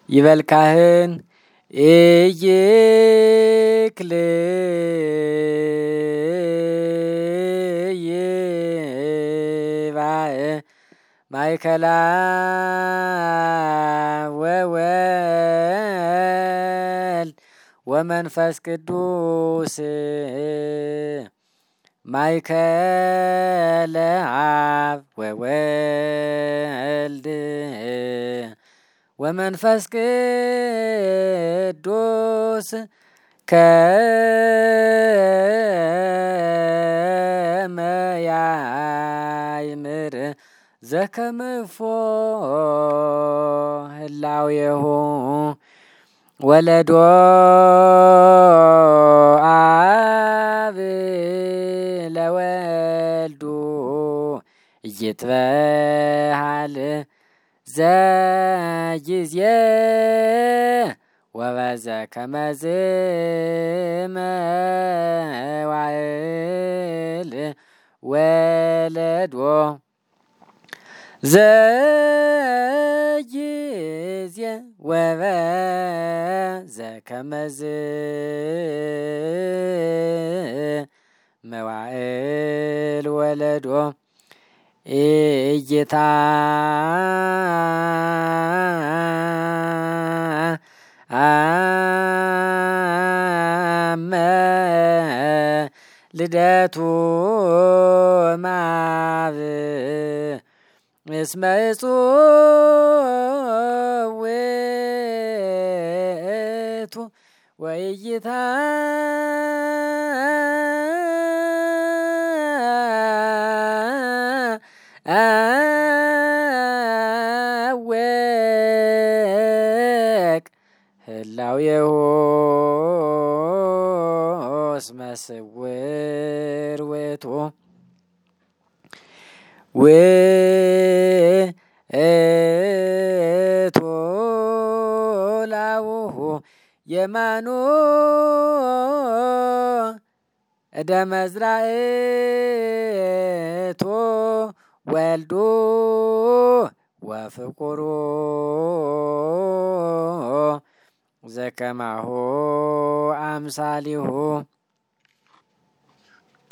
ይበል ካህን ኢይክል ይባእ ማእከላ ወወልድ ወመንፈስ ቅዱስ ማእከለ አብ ወወልድ ወመንፈስ ቅዱስ ከመ ያእምር ዘከመ እፎ ህላዌሁ ወለዶ አብ ለወልዱ ኢይትበሃል ዘጊዜ ወበዘከመዝ መዋዕል ወለዶ ዘጊዜ ወበዘከመዝ መዋዕል ወለዶ አመ ልደቱ እምአብ እስመ እጹብ ውእቱ ወኢይትዐወቅ ህላዌሁ እስመ ስውር ውእቱ ውእቱ ላቡሁ የማኑ እደ መዝራእቱ ወልዱ ወፍቁሩ ዘከማሁ አምሳሊሁ